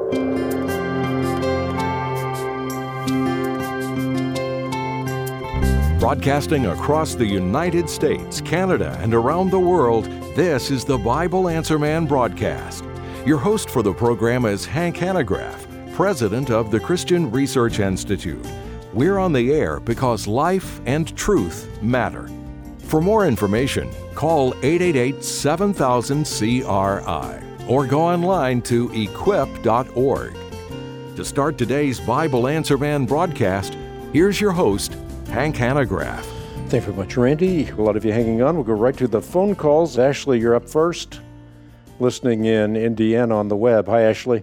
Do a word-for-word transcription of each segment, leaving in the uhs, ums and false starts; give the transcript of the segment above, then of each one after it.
Broadcasting across the United States, Canada, and around the world, this is the Bible Answer Man broadcast. Your host for the program is Hank Hanegraaff, president of the Christian Research Institute. We're on the air because life and truth matter. For more information, call eight eight eight, seven thousand, C R I or go online to equip dot org. To start today's Bible Answer Man broadcast, here's your host, Hank Hanegraaff. Thank you very much, Randy. A lot of you hanging on. We'll go right to the phone calls. Ashley, you're up first. Listening in Indiana on the web. Hi, Ashley.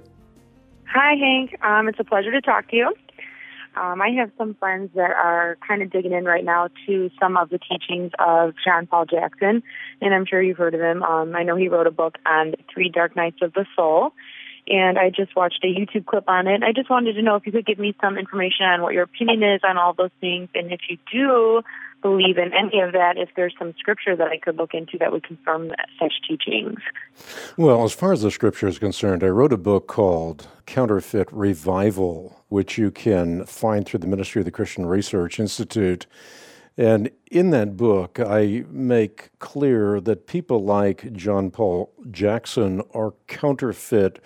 Hi, Hank. Um, it's a pleasure to talk to you. Um, I have some friends that are kind of digging in right now to some of the teachings of John Paul Jackson, and I'm sure you've heard of him. Um, I know he wrote a book on the Three Dark Nights of the Soul, and I just watched a YouTube clip on it. I just wanted to know if you could give me some information on what your opinion is on all those things, and if you do believe in any of that, if there's some scripture that I could look into that would confirm such teachings. Well, as far as the scripture is concerned, I wrote a book called Counterfeit Revival, which you can find through the Ministry of the Christian Research Institute. And in that book, I make clear that people like John Paul Jackson are counterfeit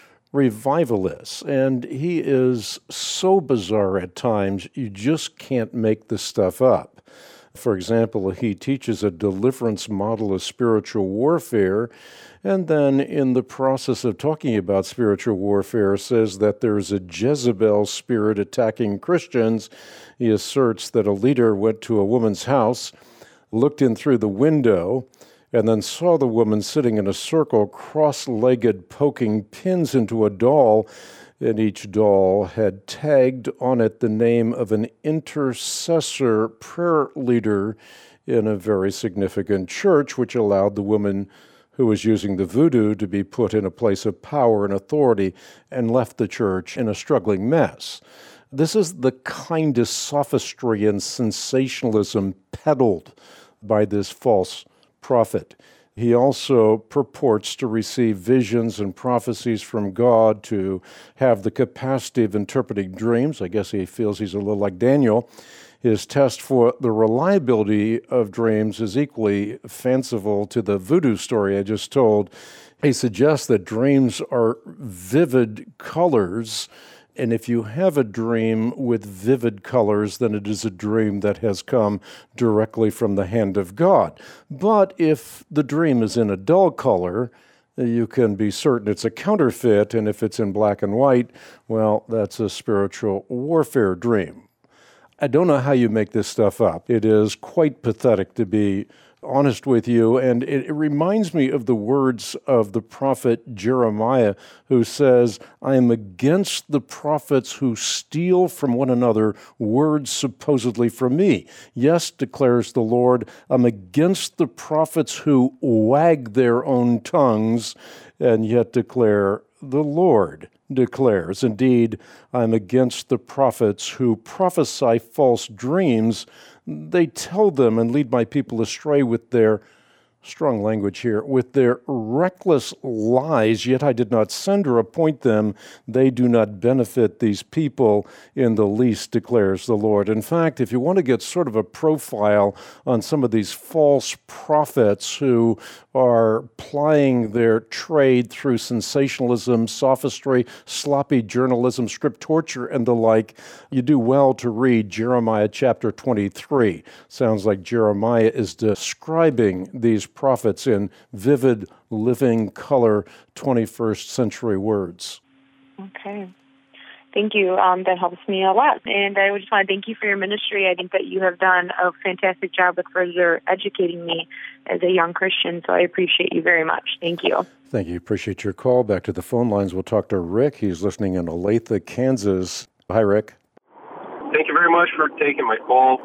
revivalists, and he is so bizarre at times, you just can't make this stuff up. For example, he teaches a deliverance model of spiritual warfare, and then in the process of talking about spiritual warfare says that there's a Jezebel spirit attacking Christians. He asserts that a leader went to a woman's house, looked in through the window, and then saw the woman sitting in a circle, cross-legged, poking pins into a doll, and each doll had tagged on it the name of an intercessor prayer leader in a very significant church, which allowed the woman who was using the voodoo to be put in a place of power and authority and left the church in a struggling mess. This is the kind of sophistry and sensationalism peddled by this false prophet. He also purports to receive visions and prophecies from God, to have the capacity of interpreting dreams. I guess he feels he's a little like Daniel. His test for the reliability of dreams is equally fanciful to the voodoo story I just told. He suggests that dreams are vivid colors, and if you have a dream with vivid colors, then it is a dream that has come directly from the hand of God. But if the dream is in a dull color, you can be certain it's a counterfeit, and if it's in black and white, well, that's a spiritual warfare dream. I don't know how you make this stuff up. It is quite pathetic, to be honest with you, and it, it reminds me of the words of the prophet Jeremiah, who says, I am against the prophets who steal from one another words supposedly from me. Yes, declares the Lord, I'm against the prophets who wag their own tongues and yet declare the Lord declares. Indeed, I'm against the prophets who prophesy false dreams. They tell them and lead my people astray with their, strong language here, with their reckless lies, yet I did not send or appoint them. They do not benefit these people in the least, declares the Lord. In fact, if you want to get sort of a profile on some of these false prophets who are plying their trade through sensationalism, sophistry, sloppy journalism, script torture, and the like, you do well to read Jeremiah chapter twenty-three. Sounds like Jeremiah is describing these prophets in vivid, living color, twenty-first century words. Okay. Thank you. Um, that helps me a lot. And I just want to thank you for your ministry. I think that you have done a fantastic job with further educating me as a young Christian, so I appreciate you very much. Thank you. Thank you. Appreciate your call. Back to the phone lines. We'll talk to Rick. He's listening in Olathe, Kansas. Hi, Rick. Thank you very much for taking my call.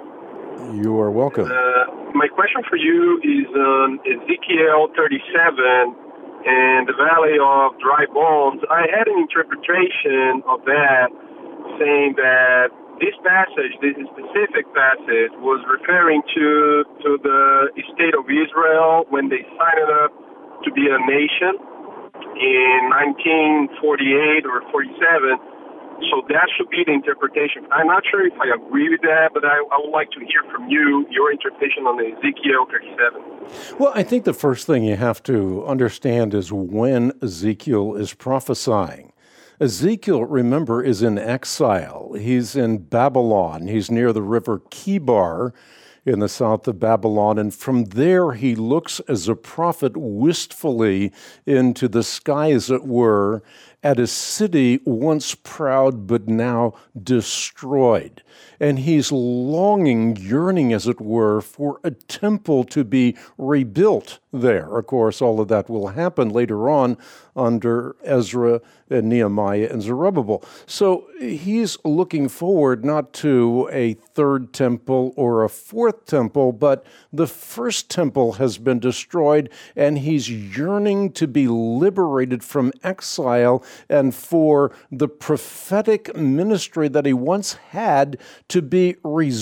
You are welcome. Uh, my question for you is on Ezekiel thirty-seven and the Valley of Dry Bones. I had an interpretation of that saying that this passage, this specific passage, was referring to, to the state of Israel when they signed up to be a nation. in nineteen forty-eight or forty-seven. So that should be the interpretation. I'm not sure if I agree with that, but I, I would like to hear from you, your interpretation on Ezekiel thirty-seven. Well, I think the first thing you have to understand is when Ezekiel is prophesying. Ezekiel, remember, is in exile. He's in Babylon. He's near the river Kibar in the south of Babylon, and from there he looks as a prophet wistfully into the sky, as it were, at a city once proud but now destroyed. And he's longing, yearning, as it were, for a temple to be rebuilt there. Of course, all of that will happen later on under Ezra and Nehemiah and Zerubbabel. So he's looking forward not to a third temple or a fourth temple, but the first temple has been destroyed, and he's yearning to be liberated from exile and for the prophetic ministry that he once had to be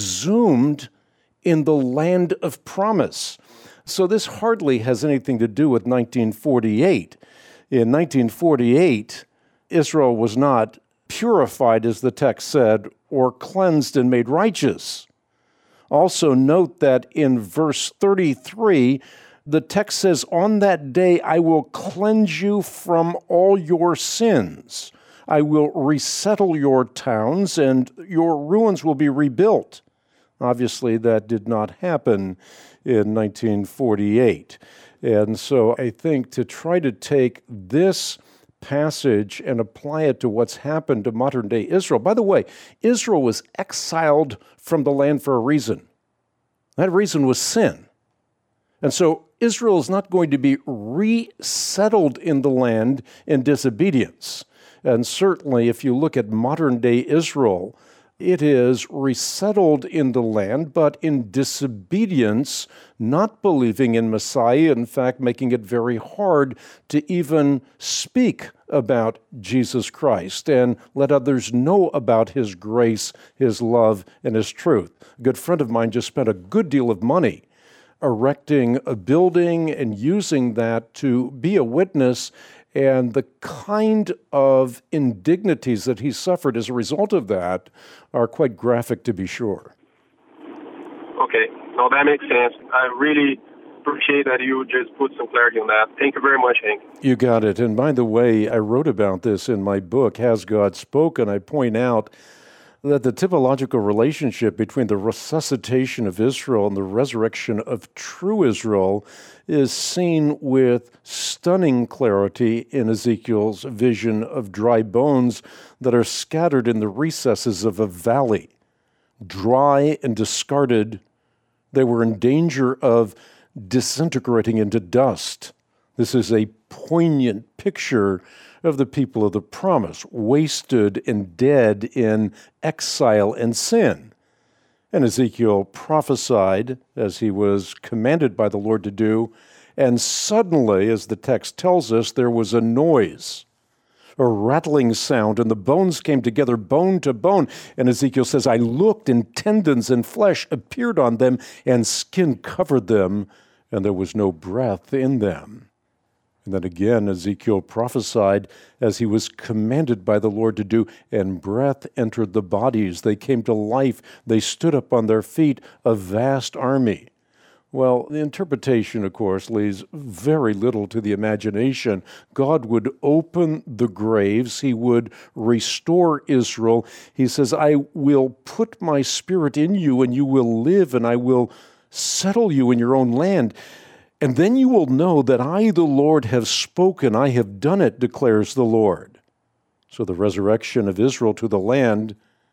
resumed in the land of promise. So this hardly has anything to do with nineteen forty-eight. In nineteen forty-eight, Israel was not purified, as the text said, or cleansed and made righteous. Also note that in verse thirty-three, the text says, "On that day I will cleanse you from all your sins. I will resettle your towns, and your ruins will be rebuilt." Obviously, that did not happen in nineteen forty-eight. And so I think to try to take this passage and apply it to what's happened to modern-day Israel. By the way, Israel was exiled from the land for a reason. That reason was sin. And so Israel is not going to be resettled in the land in disobedience. And certainly, if you look at modern-day Israel, it is resettled in the land, but in disobedience, not believing in Messiah, in fact, making it very hard to even speak about Jesus Christ and let others know about his grace, his love, and his truth. A good friend of mine just spent a good deal of money erecting a building and using that to be a witness, and the kind of indignities that he suffered as a result of that are quite graphic, to be sure. Okay. No, that makes sense. I really appreciate that you just put some clarity on that. Thank you very much, Hank. You got it. And by the way, I wrote about this in my book, Has God Spoken? I point out that the typological relationship between the resuscitation of Israel and the resurrection of true Israel is seen with stunning clarity in Ezekiel's vision of dry bones that are scattered in the recesses of a valley. Dry and discarded, they were in danger of disintegrating into dust. This is a poignant picture of the people of the promise, wasted and dead in exile and sin. And Ezekiel prophesied, as he was commanded by the Lord to do, and suddenly, as the text tells us, there was a noise, a rattling sound, and the bones came together, bone to bone. And Ezekiel says, "I looked, and tendons and flesh appeared on them, and skin covered them, and there was no breath in them." And then again, Ezekiel prophesied as he was commanded by the Lord to do, and breath entered the bodies. They came to life. They stood up on their feet, a vast army. Well, the interpretation, of course, leaves very little to the imagination. God would open the graves. He would restore Israel. He says, "I will put my spirit in you, and you will live, and I will settle you in your own land. And then you will know that I, the Lord, have spoken. I have done it, declares the Lord." So the resurrection of Israel to the land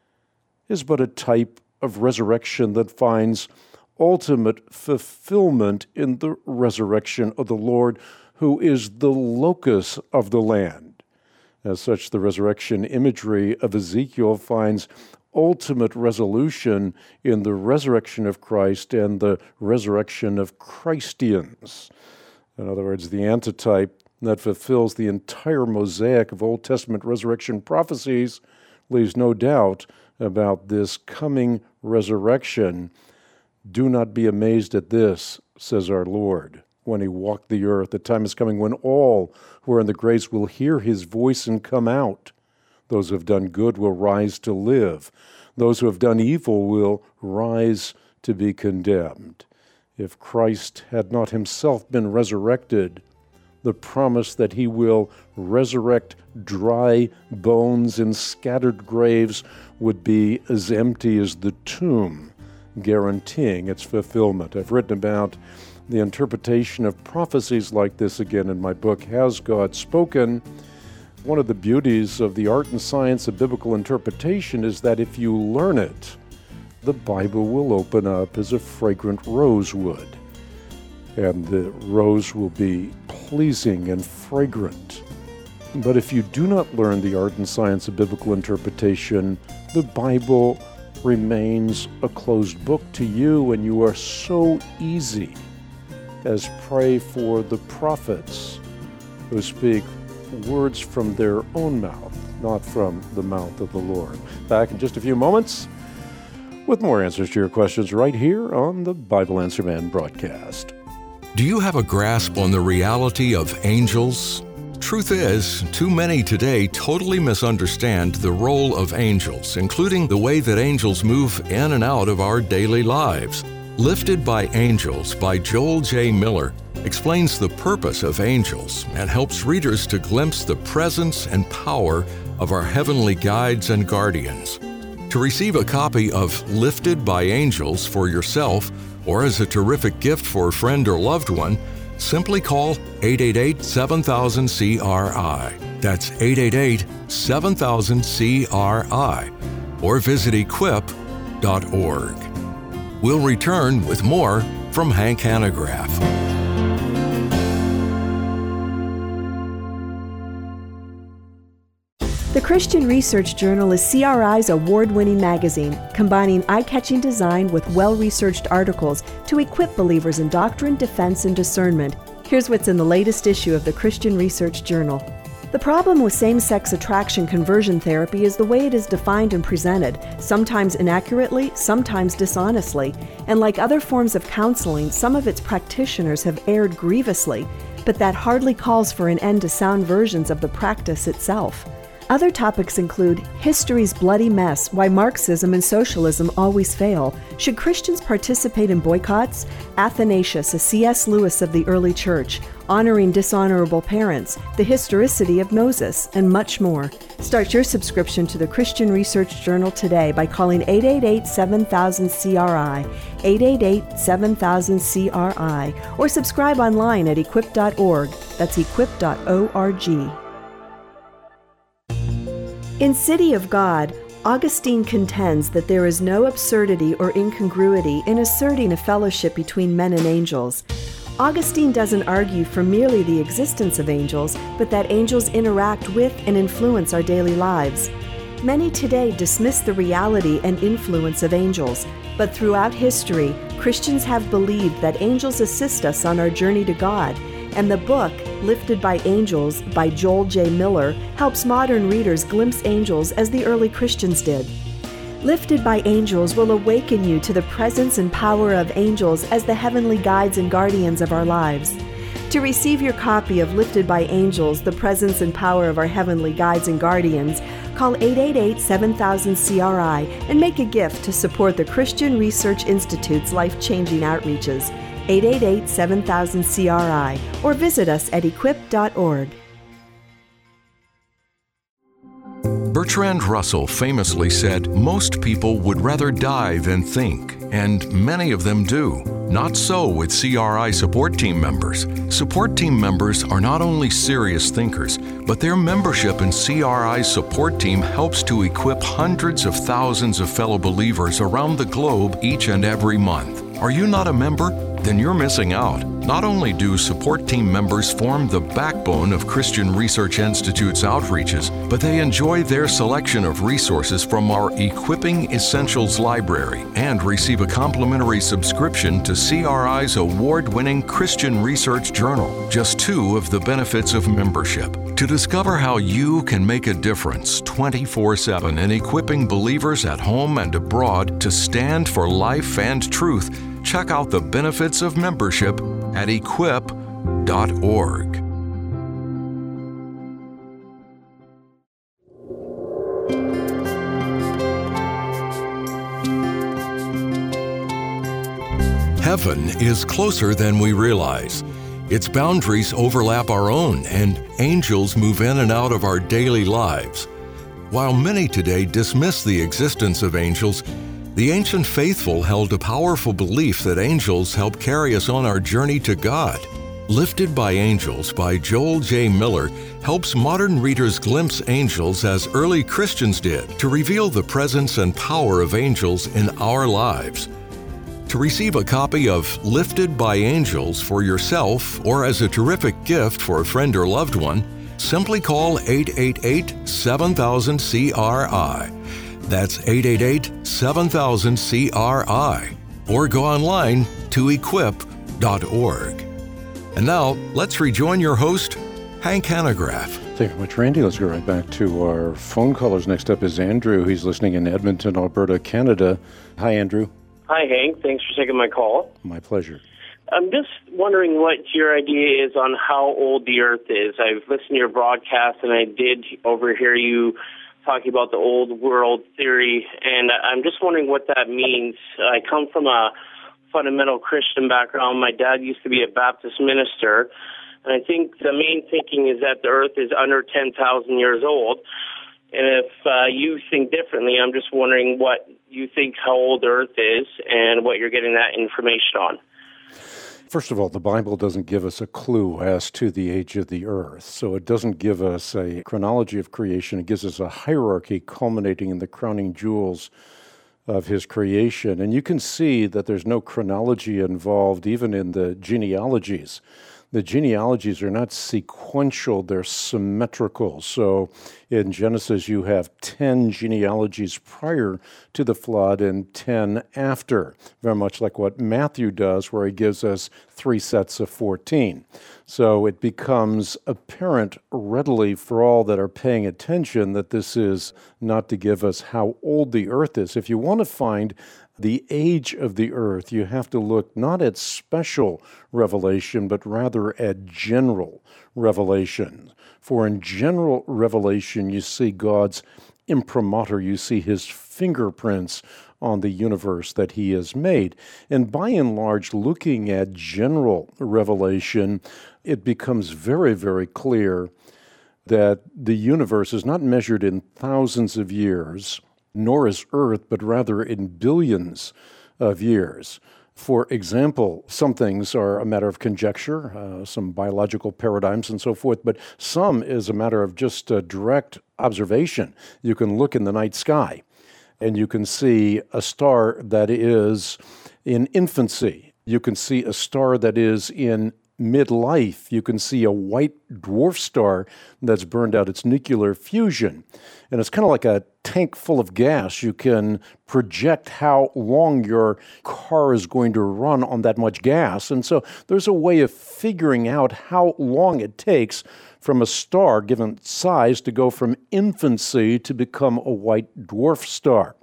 is but a type of resurrection that finds ultimate fulfillment in the resurrection of the Lord, who is the locus of the land. As such, the resurrection imagery of Ezekiel finds ultimate resolution in the resurrection of Christ and the resurrection of Christians. In other words, the antitype that fulfills the entire mosaic of Old Testament resurrection prophecies leaves no doubt about this coming resurrection. "Do not be amazed at this," says our Lord. when he walked the earth. The time is coming when all who are in the graves will hear his voice and come out. Those who have done good will rise to live. Those who have done evil will rise to be condemned. If Christ had not himself been resurrected, the promise that he will resurrect dry bones in scattered graves would be as empty as the tomb, guaranteeing its fulfillment. I've written about the interpretation of prophecies like this again in my book, Has God Spoken? One of the beauties of the art and science of biblical interpretation is that if you learn it, the Bible will open up as a fragrant rosewood, and the rose will be pleasing and fragrant. But if you do not learn the art and science of biblical interpretation, the Bible remains a closed book to you, and you are so easy as prey for the prophets who speak words from their own mouth, not from the mouth of the Lord. Back in just a few moments with more answers to your questions right here on the Bible Answer Man broadcast. Do you have a grasp on the reality of angels? Truth is, too many today totally misunderstand the role of angels, including the way that angels move in and out of our daily lives. Lifted by Angels by Joel J. Miller explains the purpose of angels and helps readers to glimpse the presence and power of our heavenly guides and guardians. To receive a copy of Lifted by Angels for yourself or as a terrific gift for a friend or loved one, simply call eight eight eight, seven thousand, C R I. That's eight eight eight, seven thousand, C R I. Or visit equip dot org. We'll return with more from Hank Hanegraaff. The Christian Research Journal is C R I's award-winning magazine, combining eye-catching design with well-researched articles to equip believers in doctrine, defense, and discernment. Here's what's in the latest issue of the Christian Research Journal. The problem with same-sex attraction conversion therapy is the way it is defined and presented, sometimes inaccurately, sometimes dishonestly. And like other forms of counseling, some of its practitioners have erred grievously, but that hardly calls for an end to sound versions of the practice itself. Other topics include history's bloody mess, why Marxism and socialism always fail, should Christians participate in boycotts, Athanasius, a C S Lewis of the early church, honoring dishonorable parents, the historicity of Moses, and much more. Start your subscription to the Christian Research Journal today by calling eight eight eight, seven thousand, C R I, eight eight eight, seven thousand, C R I, or subscribe online at equip dot org. That's equip dot org. In City of God, Augustine contends that there is no absurdity or incongruity in asserting a fellowship between men and angels. Augustine doesn't argue for merely the existence of angels, but that angels interact with and influence our daily lives. Many today dismiss the reality and influence of angels, but throughout history, Christians have believed that angels assist us on our journey to God, and the book, Lifted by Angels by Joel J. Miller, helps modern readers glimpse angels as the early Christians did. Lifted by Angels will awaken you to the presence and power of angels as the heavenly guides and guardians of our lives. To receive your copy of Lifted by Angels, the presence and power of our heavenly guides and guardians, call eight eight eight, seven thousand, C R I and make a gift to support the Christian Research Institute's life-changing outreaches. eight eight eight, seven thousand, C R I, or visit us at equip dot org. Bertrand Russell famously said, "Most people would rather die than think," and many of them do. Not so with C R I support team members. Support team members are not only serious thinkers, but their membership in C R I's support team helps to equip hundreds of thousands of fellow believers around the globe each and every month. Are you not a member? Then you're missing out. Not only do support team members form the backbone of Christian Research Institute's outreaches, but they enjoy their selection of resources from our Equipping Essentials library and receive a complimentary subscription to C R I's award-winning Christian Research Journal, just two of the benefits of membership. To discover how you can make a difference twenty-four seven in equipping believers at home and abroad to stand for life and truth, check out the benefits of membership at equip dot org. Heaven is closer than we realize. Its boundaries overlap our own, and angels move in and out of our daily lives. While many today dismiss the existence of angels, the ancient faithful held a powerful belief that angels help carry us on our journey to God. Lifted by Angels by Joel J. Miller helps modern readers glimpse angels as early Christians did to reveal the presence and power of angels in our lives. To receive a copy of Lifted by Angels for yourself or as a terrific gift for a friend or loved one, simply call eight eight eight, seven thousand, C R I. That's eight eight eight, seven thousand, C R I. Or go online to equip dot org. And now, let's rejoin your host, Hank Hanegraaff. Thank you very much, Randy. Let's go right back to our phone callers. Next up is Andrew. He's listening in Edmonton, Alberta, Canada. Hi, Andrew. Hi, Hank. Thanks for taking my call. My pleasure. I'm just wondering what your idea is on how old the Earth is. I've listened to your broadcast, and I did overhear you talking about the old world theory, and I'm just wondering what that means. I come from a fundamental Christian background. My dad used to be a Baptist minister, and I think the main thinking is that the Earth is under ten thousand years old. And if uh, you think differently, I'm just wondering what you think how old the Earth is and what you're getting that information on. First of all, the Bible doesn't give us a clue as to the age of the earth. So it doesn't give us a chronology of creation. It gives us a hierarchy culminating in the crowning jewels of his creation. And you can see that there's no chronology involved even in the genealogies. The genealogies are not sequential, they're symmetrical. So in Genesis, you have ten genealogies prior to the flood and ten after, very much like what Matthew does, where he gives us three sets of fourteen. So it becomes apparent readily for all that are paying attention that this is not to give us how old the earth is. If you want to find the age of the earth, you have to look not at special revelation, but rather at general revelation. For in general revelation, you see God's imprimatur, you see his fingerprints on the universe that he has made. And by and large, looking at general revelation, it becomes very, very clear that the universe is not measured in thousands of years, nor is Earth, but rather in billions of years. For example, some things are a matter of conjecture, uh, some biological paradigms and so forth, but some is a matter of just uh, direct observation. You can look in the night sky, and you can see a star that is in infancy. You can see a star that is in midlife. You can see a white dwarf star that's burned out its nuclear fusion. And it's kind of like a tank full of gas. You can project how long your car is going to run on that much gas. And so there's a way of figuring out how long it takes from a star, given size, to go from infancy to become a white dwarf star.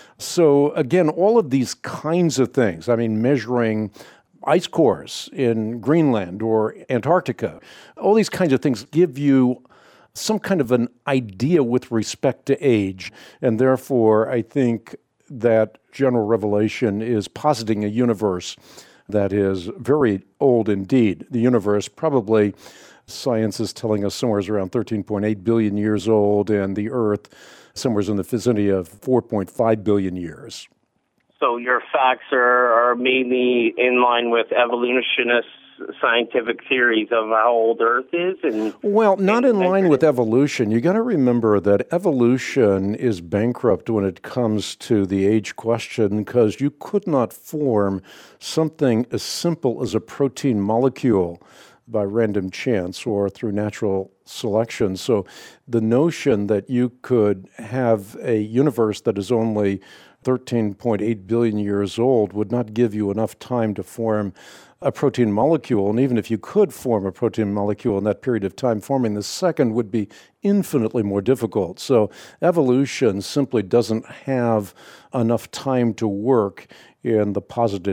So again, all of these kinds of things, I mean, measuring ice cores in Greenland or Antarctica, all these kinds of things give you some kind of an idea with respect to age. And therefore, I think that general revelation is positing a universe that is very old indeed. The universe, probably, science is telling us somewhere around thirteen point eight billion years old, and the Earth somewhere in the vicinity of four point five billion years. So your facts are, are mainly in line with evolutionist scientific theories of how old Earth is? And well, not in line with evolution. You got to remember that evolution is bankrupt when it comes to the age question, because you could not form something as simple as a protein molecule by random chance or through natural selection. So the notion that you could have a universe that is only thirteen point eight billion years old would not give you enough time to form a protein molecule. And even if you could form a protein molecule in that period of time, forming the second would be infinitely more difficult. So evolution simply doesn't have enough time to work in the posited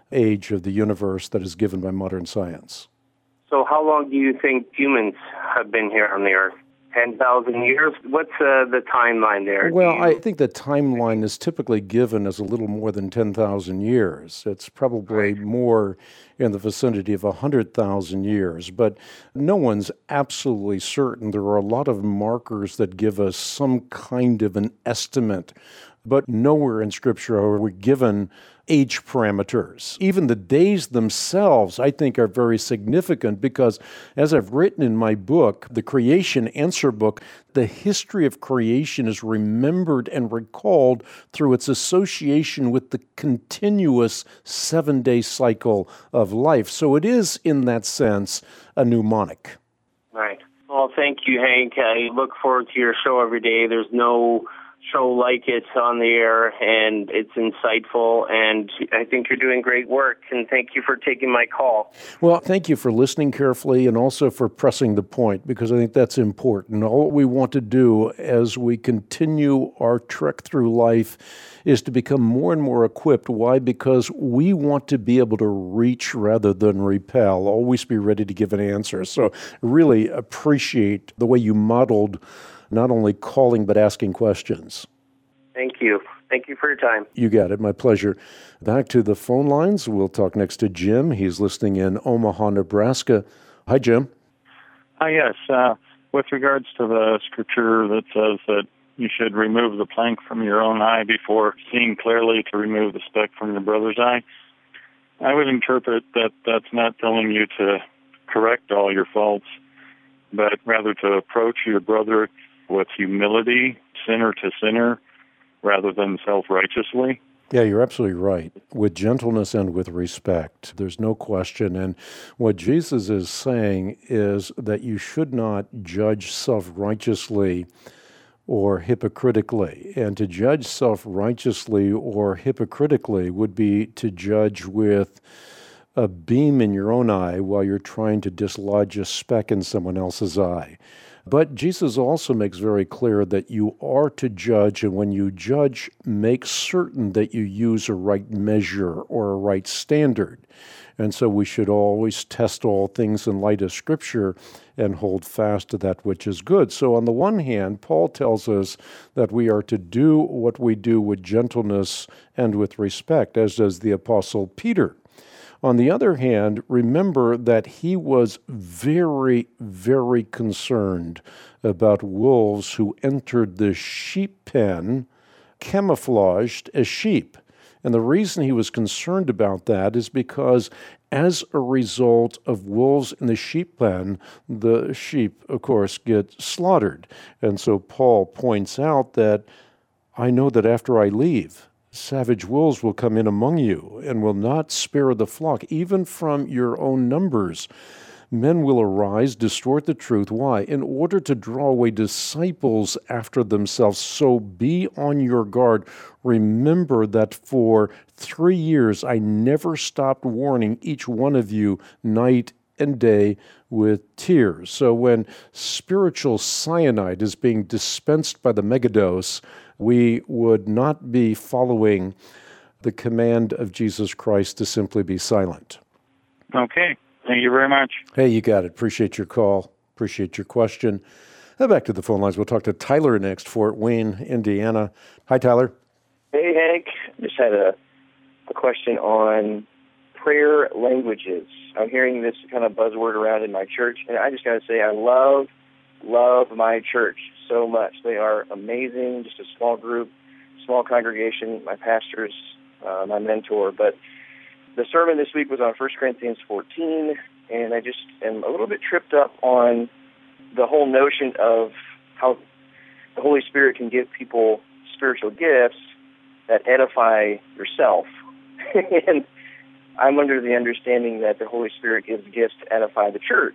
age of the universe that is given by modern science. So how long do you think humans have been here on the Earth? ten thousand years? What's uh, the timeline there? Well, you... I think the timeline is typically given as a little more than ten thousand years. It's probably right. more in the vicinity of one hundred thousand years, but no one's absolutely certain. There are a lot of markers that give us some kind of an estimate, but nowhere in Scripture are we given age parameters. Even the days themselves, I think, are very significant because, as I've written in my book, the Creation Answer Book, the history of creation is remembered and recalled through its association with the continuous seven-day cycle of life. So it is, in that sense, a mnemonic. Right. Well, thank you, Hank. I look forward to your show every day. There's no show like it on the air, and it's insightful, and I think you're doing great work, and thank you for taking my call. Well, thank you for listening carefully and also for pressing the point, because I think that's important. All we want to do as we continue our trek through life is to become more and more equipped. Why? Because we want to be able to reach rather than repel, always be ready to give an answer. So really appreciate the way you modeled not only calling, but asking questions. Thank you. Thank you for your time. You got it. My pleasure. Back to the phone lines. We'll talk next to Jim. He's listening in Omaha, Nebraska. Hi, Jim. Hi, yes. Uh, with regards to the scripture that says that you should remove the plank from your own eye before seeing clearly to remove the speck from your brother's eye, I would interpret that that's not telling you to correct all your faults, but rather to approach your brother with humility, sinner to sinner, rather than self-righteously. Yeah, you're absolutely right. With gentleness and with respect, there's no question. And what Jesus is saying is that you should not judge self-righteously or hypocritically. And to judge self-righteously or hypocritically would be to judge with a beam in your own eye while you're trying to dislodge a speck in someone else's eye. But Jesus also makes very clear that you are to judge, and when you judge, make certain that you use a right measure or a right standard. And so we should always test all things in light of Scripture and hold fast to that which is good. So on the one hand, Paul tells us that we are to do what we do with gentleness and with respect, as does the Apostle Peter. On the other hand, remember that he was very, very concerned about wolves who entered the sheep pen camouflaged as sheep. And the reason he was concerned about that is because as a result of wolves in the sheep pen, the sheep, of course, get slaughtered. And so Paul points out that I know that after I leave, savage wolves will come in among you and will not spare the flock, even from your own numbers. Men will arise, distort the truth. Why? In order to draw away disciples after themselves. So be on your guard. Remember that for three years I never stopped warning each one of you night and day with tears. So when spiritual cyanide is being dispensed by the megadose, we would not be following the command of Jesus Christ to simply be silent. Okay. Thank you very much. Hey, you got it. Appreciate your call. Appreciate your question. Now back to the phone lines. We'll talk to Tyler next, Fort Wayne, Indiana. Hi, Tyler. Hey, Hank. Just had a, a question on prayer languages. I'm hearing this kind of buzzword around in my church, and I just got to say I love, love my church so much. They are amazing, just a small group, small congregation. My pastor's uh, my mentor, but the sermon this week was on First Corinthians fourteen, and I just am a little bit tripped up on the whole notion of how the Holy Spirit can give people spiritual gifts that edify yourself. And I'm under the understanding that the Holy Spirit gives gifts to edify the church.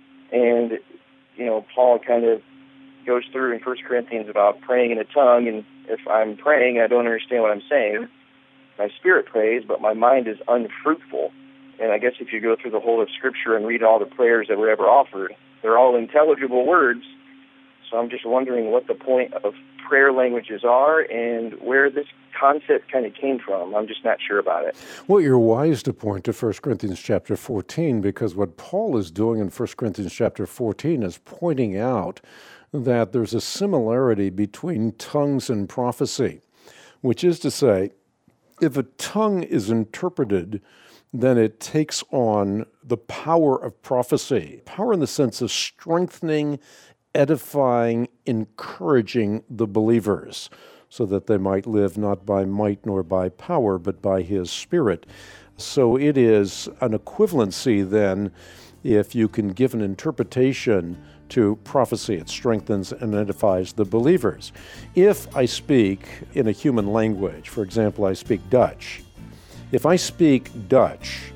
And, you know, Paul kind of goes through in First Corinthians about praying in a tongue, and if I'm praying, I don't understand what I'm saying. My spirit prays, but my mind is unfruitful. And I guess if you go through the whole of Scripture and read all the prayers that were ever offered, they're all intelligible words. So I'm just wondering what the point of prayer languages are and where this concept kind of came from. I'm just not sure about it. Well, you're wise to point to First Corinthians chapter fourteen, because what Paul is doing in First Corinthians chapter fourteen is pointing out that there's a similarity between tongues and prophecy, which is to say, if a tongue is interpreted, then it takes on the power of prophecy, power in the sense of strengthening, edifying, encouraging the believers, so that they might live not by might nor by power, but by His Spirit. So it is an equivalency then, if you can give an interpretation to prophecy, it strengthens and edifies the believers. If I speak in a human language, for example, I speak Dutch, if I speak Dutch,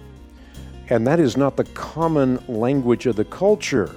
and that is not the common language of the culture,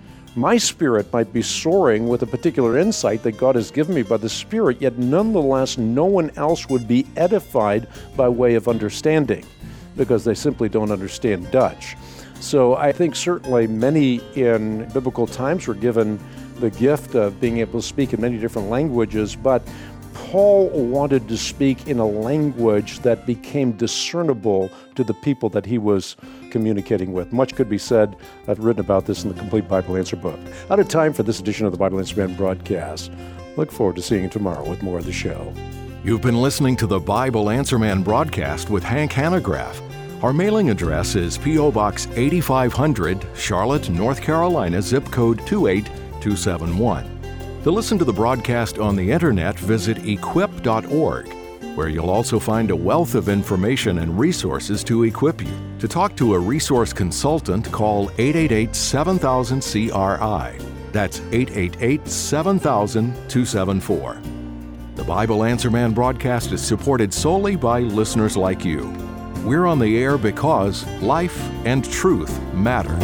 my spirit might be soaring with a particular insight that God has given me by the Spirit, yet nonetheless no one else would be edified by way of understanding, because they simply don't understand Dutch. So I think certainly many in biblical times were given the gift of being able to speak in many different languages, but Paul wanted to speak in a language that became discernible to the people that he was communicating with. Much could be said. I've written about this in the Complete Bible Answer book. Out of time for this edition of the Bible Answer Man broadcast. Look forward to seeing you tomorrow with more of the show. You've been listening to the Bible Answer Man broadcast with Hank Hanegraaff. Our mailing address is P O. Box eighty-five hundred, Charlotte, North Carolina, zip code two eight two seven one. To listen to the broadcast on the internet, visit equip dot org, where you'll also find a wealth of information and resources to equip you. To talk to a resource consultant, call eight eight eight, seven thousand, C R I. That's eight eight eight, seven thousand, two seven four. The Bible Answer Man broadcast is supported solely by listeners like you. We're on the air because life and truth matter.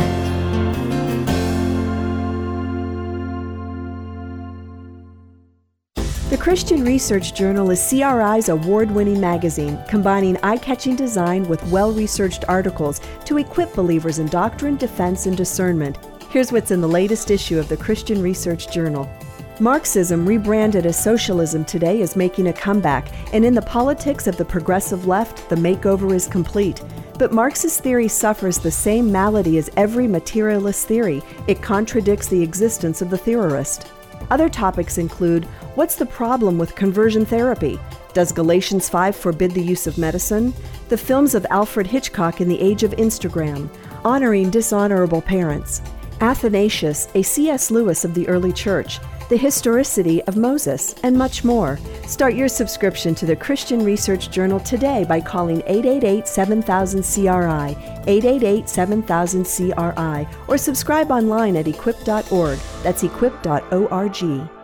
The Christian Research Journal is C R I's award-winning magazine, combining eye-catching design with well-researched articles to equip believers in doctrine, defense, and discernment. Here's what's in the latest issue of the Christian Research Journal. Marxism, rebranded as socialism today, is making a comeback, and in the politics of the progressive left, the makeover is complete. But Marxist theory suffers the same malady as every materialist theory. It contradicts the existence of the theorist. Other topics include, what's the problem with conversion therapy? Does Galatians five forbid the use of medicine? The films of Alfred Hitchcock in the age of Instagram. Honoring dishonorable parents. Athanasius, a C S Lewis of the early church. The historicity of Moses, and much more. Start your subscription to the Christian Research Journal today by calling eight eight eight, seven thousand, C R I, eight eight eight, seven thousand, C R I, or subscribe online at equip dot org. That's equip dot org.